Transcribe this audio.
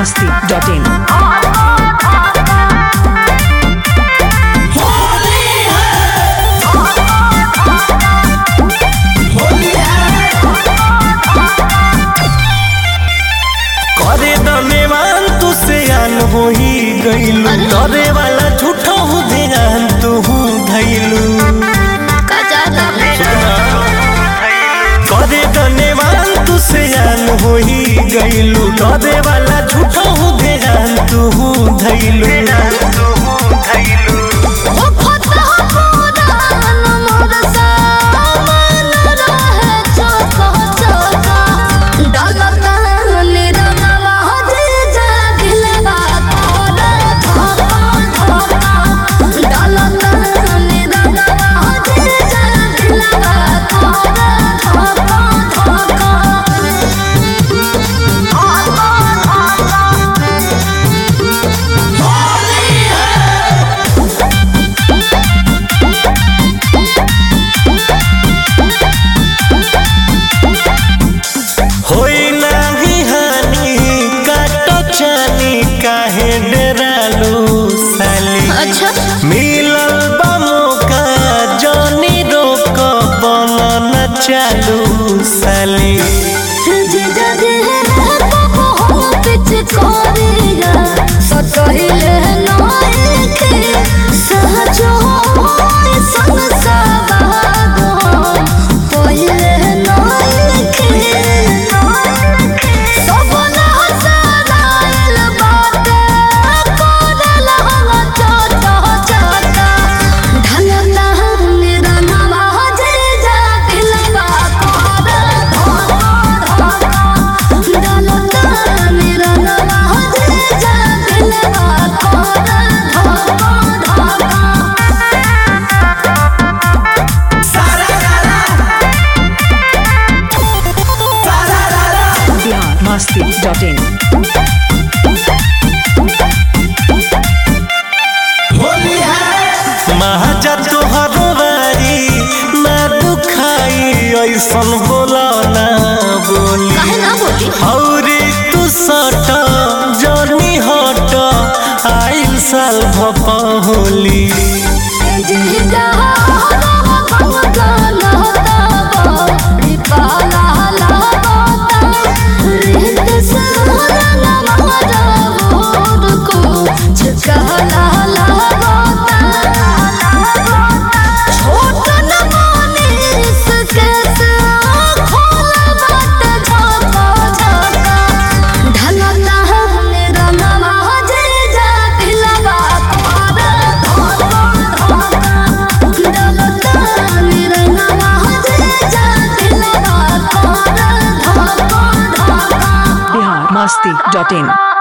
biharmasti.in करे दमेवान तू से आन हो ही गईलू करे वाला झूठा हो ध्यान तू धैलू करे दमेवान तू से आन हो ही गईलू करे वाला झूठा हो ध्यान तू धैलू काहे डरालू साली मिलल बा मौका जानी रोक बना न चालू साली biharmasti.in महाजा तोहर बारी ना दुखाई ऐसन बोला ना बोली हौरी तू सट जनी हट आइल साल भपा होली biharmasti.in